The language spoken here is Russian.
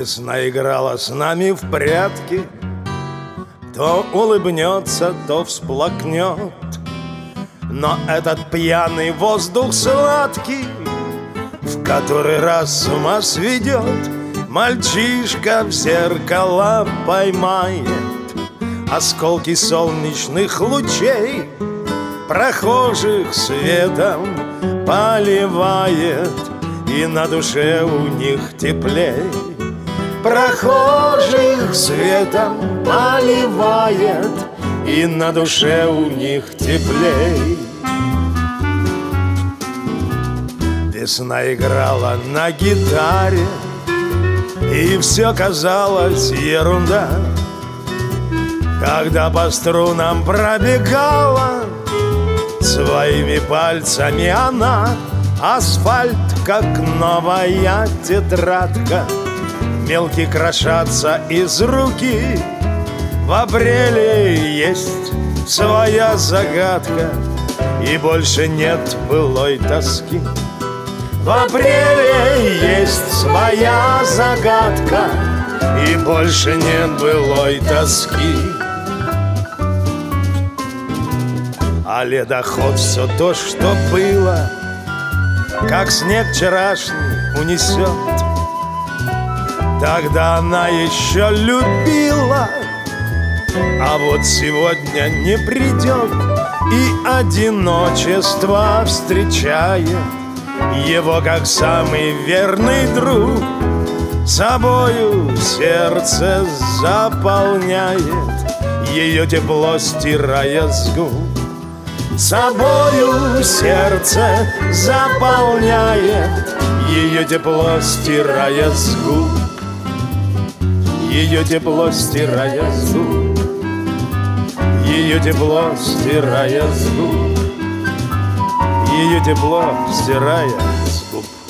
Весна играла с нами в прятки, то улыбнется, то всплакнет. Но этот пьяный воздух сладкий в который раз с ума сведет. Мальчишка в зеркала поймает осколки солнечных лучей, прохожих светом поливает, и на душе у них теплей. Прохожих светом поливает, и на душе у них теплей. Весна играла на гитаре, и все казалось ерунда, когда по струнам пробегала своими пальцами она. Асфальт, как новая тетрадка, мелки крошатся из руки. В апреле есть своя загадка, и больше нет былой тоски. В апреле есть своя загадка, и больше нет былой тоски. А ледоход все то, что было, как снег вчерашний унесет. Тогда она еще любила, а вот сегодня не придет, и одиночество встречает его как самый верный друг. Собою сердце заполняет, ее тепло стирая с губ. Собою сердце заполняет, ее тепло стирая с губ. Ее тепло стирая с губ. Ее тепло стирая с губ. Ее тепло стирая с губ.